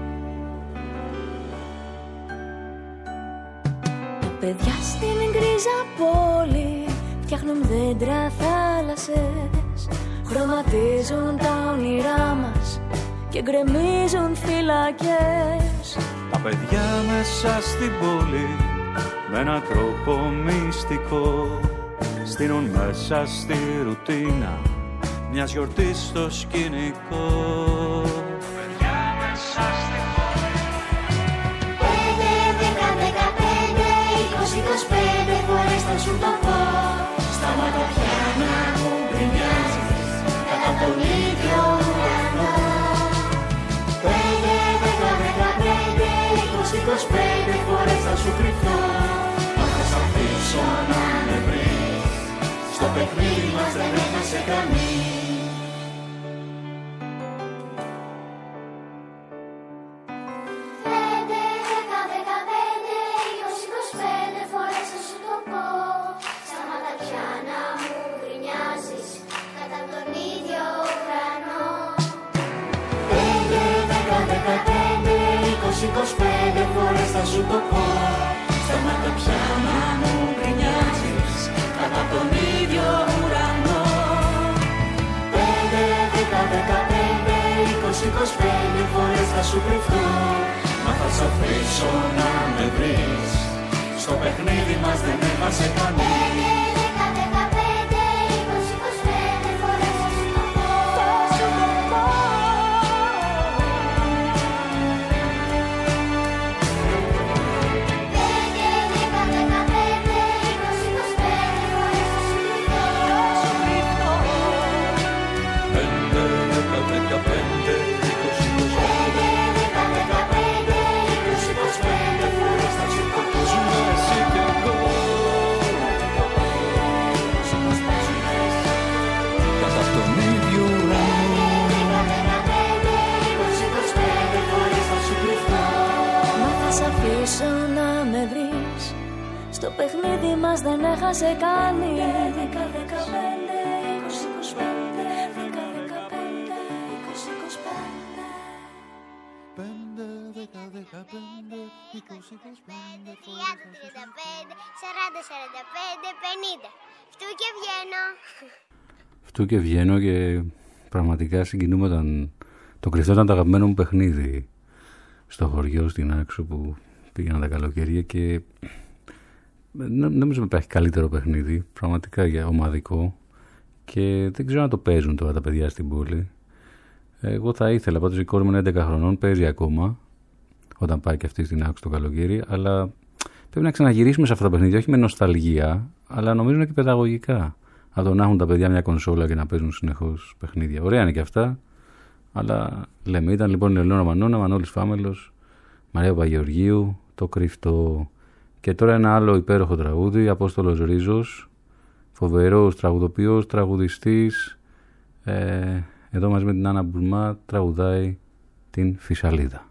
Τα παιδιά στην γκρίζα πόλη φτιάχνουν δέντρα, θάλασσες, χρωματίζουν τα όνειρά μας και γκρεμίζουν φυλακές. Τα παιδιά μέσα στην πόλη με έναν τρόπο μυστικό στείνουν μέσα στη ρουτίνα μιας γιορτής στο σκηνικό. Τα παιδιά μέσα στην πόλη. Πέντε, δέκα, δεκαπέντε, είκοσι, εικοσιπέντε φορές θα σου το πω. Σταμάτα πια να μου γκρινιάζεις κατά τον ίδιο ουρανό. Πέντε, δέκα, δεκαπέντε, είκοσι, εικοσιπέντε φορές θα σου κρυφτώ. Μα θα σ' αφήσω να με βρεις, στο παιχνίδι μας δεν έχασε κανείς. εικοσιπέντε φορές θα σου το πω. Σταμάτα πια να μου γκρινιάζεις κατά τον ίδιο ουρανό. Πέντε, δέκα, δεκαπέντε, είκοσι, εικοσιπέντε φορές θα σου κρυφτώ. Μα θα σ' αφήσω να με βρεις, στο παιχνίδι μας δεν έχασε κανείς. πίσω να με βρεις. Στο παιχνίδι μας δεν έχασε κανείς. Δέκα, δεκαπέντε, είκοσι, είκοσι πέντε. Δέκα, δεκαπέντε, είκοσι, είκοσι πέντε. Πέντε, δέκα, δεκαπέντε, είκοσι, είκοσι πέντε. τριάντα, τριάντα πέντε, σαράντα, σαράντα πέντε, πενήντα. Φτού και βγαίνω. Φτού και βγαίνω και πραγματικά συγκινούμενταν. Το κρυφτό ήταν το αγαπημένο μου παιχνίδι στο χωριό, στην Άξο που πήγαινα τα καλοκαίρια και δεν νομίζω ότι υπάρχει καλύτερο παιχνίδι, πραγματικά για ομαδικό, και δεν ξέρω αν το παίζουν τώρα τα παιδιά στην πόλη. Εγώ θα ήθελα, πάντως η κόρη μου είναι έντεκα χρονών, παίζει ακόμα όταν πάει και αυτή στην Άξο το καλοκαίρι, αλλά πρέπει να ξαναγυρίσουμε σε αυτά τα παιχνίδια, όχι με νοσταλγία, αλλά νομίζω είναι και παιδαγωγικά. Από το να έχουν τα παιδιά μια κονσόλα και να παίζουν συνεχώς παιχνίδια. Ωραία είναι και αυτά, αλλά λέμε, ήταν λοιπόν η Ελεονόρα Μανώνα, Μανώλης Φάμελος, Μαρία Παπαγεωργίου, το κρυφτό. Και τώρα ένα άλλο υπέροχο τραγούδι, Απόστολος Ρίζος, φοβερός τραγουδοποιός, τραγουδιστής, ε, εδώ μαζί με την Άννα Μπουρμά τραγουδάει την Φυσαλίδα.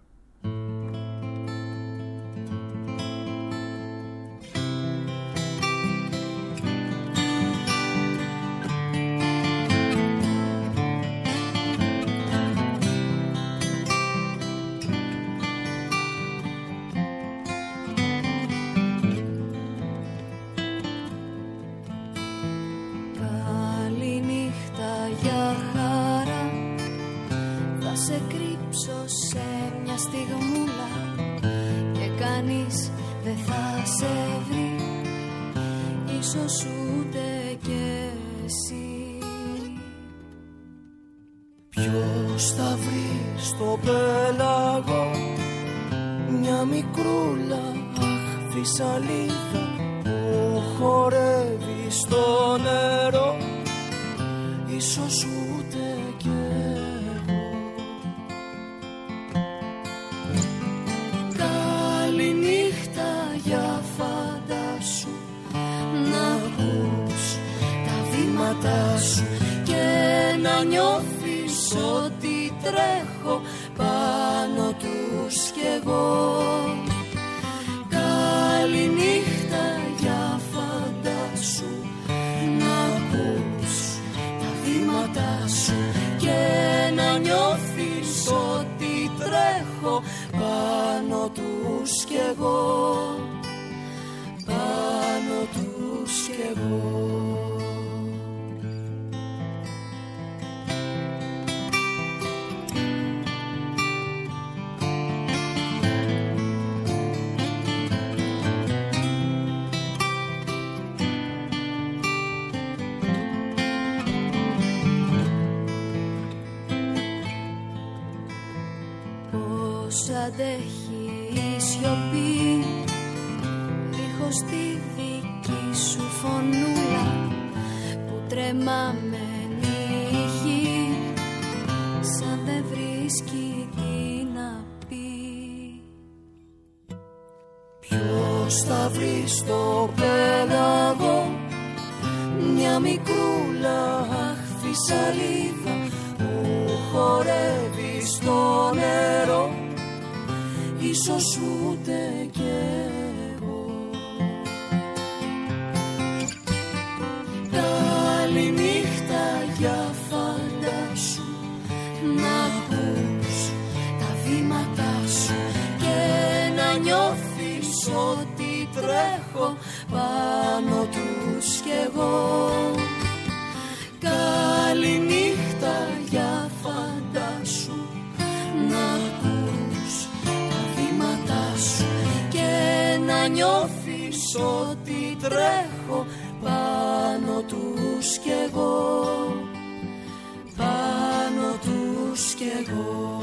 Αντέχει η σιωπή δίχως τη δική σου φωνούλα που τρεμαμένη ηχεί σαν δεν βρίσκει τι να πει. Ποιος θα βρει στο πέλαγο μια μικρούλα αχθή σαλίδα που χορεύει στο νερό, ίσως ούτε κι εγώ. Καληνύχτα για φαντάσου, να ακούς τα βήματά σου και να νιώθεις ότι τρέχω πάνω τους κι εγώ. Καληνύχτα για φαντάσου, να ακούς τα βήματά σου και να νιώθεις ότι τρέχω πάνω τους κι εγώ, πάνω τους κι εγώ.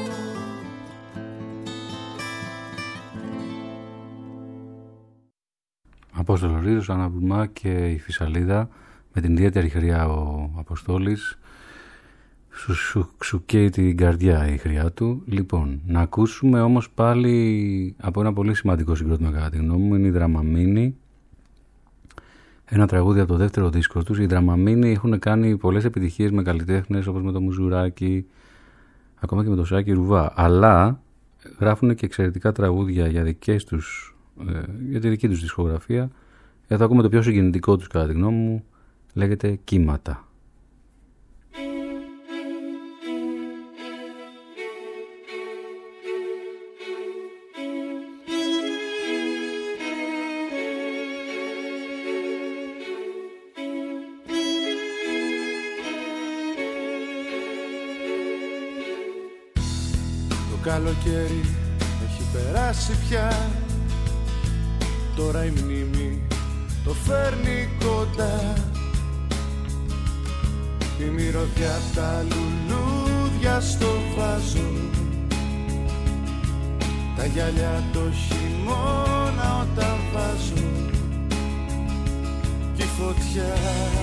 Απόστολος Ρίζος, Άννα Μπουρμά και η Φυσαλίδα, με την ιδιαίτερη χρειά ο Αποστόλης. Σου, σου, σου καίει την καρδιά η χρειά του. Λοιπόν, να ακούσουμε όμως πάλι από ένα πολύ σημαντικό συγκρότημα κατά τη γνώμη μου, είναι η Δραμαμίνη. Ένα τραγούδι από το δεύτερο δίσκο τους. Οι Δραμαμίνη έχουν κάνει πολλές επιτυχίες με καλλιτέχνες όπως με το Μουζουράκι, ακόμα και με το Σάκη Ρουβά. Αλλά γράφουν και εξαιρετικά τραγούδια για, δικές τους, για τη δική τους δισκογραφία. Εδώ ακούμε το πιο συγκινητικό τους, κατά τη γνώμη μου, λέγεται «Κύματα». Το καλοκαίρι έχει περάσει πια, τώρα η μνήμη το φέρνει κοντά. Η μυρωδιά απ' τα λουλούδια στο βάζο, τα γυαλιά το χειμώνα όταν βάζω, κι η φωτιά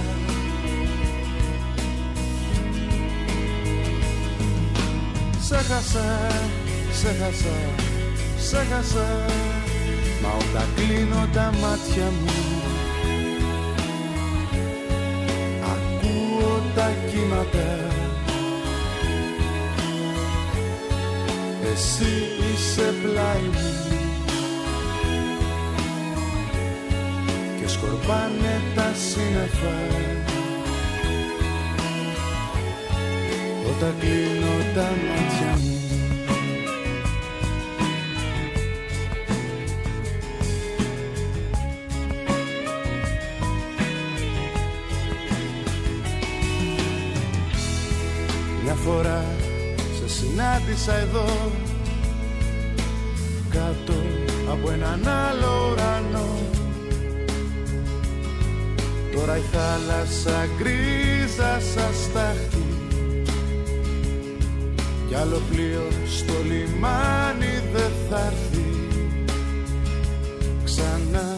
σε χάσα, σε χάσα, σε χάσα. Μα όταν κλείνω τα μάτια μου, ακούω τα κύματα. Εσύ είσαι πλάι μου και σκορπάνε τα σύννεφα όταν κλείνω τα μάτια μου. Μια φορά σε συνάντησα εδώ, κάτω από έναν άλλο ουρανό. Τώρα η θάλασσα γκρίζα σαν στάχτη, κι άλλο πλοίο στο λιμάνι δεν θα έρθει ξανά.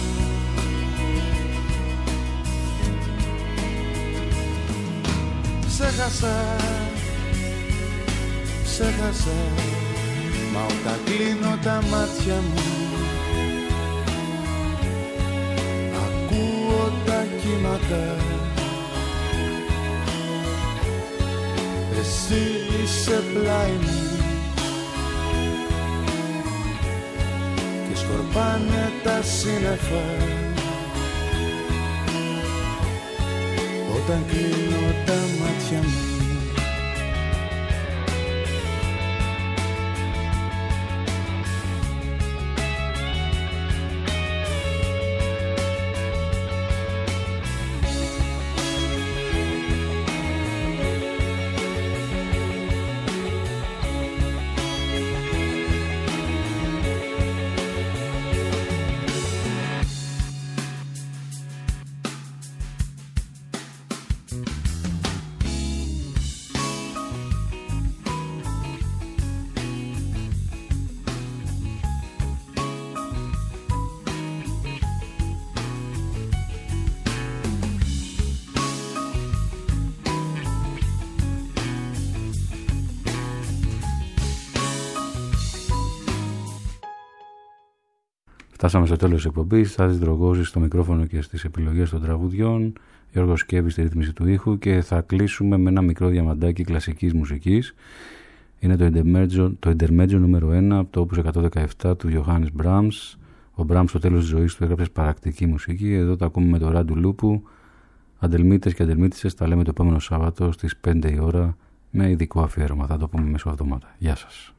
Σε χάσα, σε χάσα, μα όταν κλείνω τα μάτια μου, ακούω τα κύματα. Εσύ είσαι πλάι μου και σκορπάνε τα σύννεφα όταν κλείνω τα μάτια μου. Φτάσαμε στο τέλος της εκπομπής. Στάθης Δρογόζης στο μικρόφωνο και στις επιλογές των τραγουδιών, Γιώργος Σκέβης στη ρύθμιση του ήχου, και θα κλείσουμε με ένα μικρό διαμαντάκι κλασικής μουσικής. Είναι το Intermezzo, το Intermezzo νούμερο ένα από το Opus εκατόν δεκαεπτά του Johannes Brahms. Ο Brahms στο τέλος της ζωής του έγραψε σπαρακτική μουσική. Εδώ τα ακούμε με το Ράντου Λούπου. Αντελμίτες και αντελμίτησες, τα λέμε το επόμενο Σάββατο στις πέντε η ώρα με ειδικό αφιέρωμα. Θα το πούμε μέσω εβδομάδα. Γεια σας.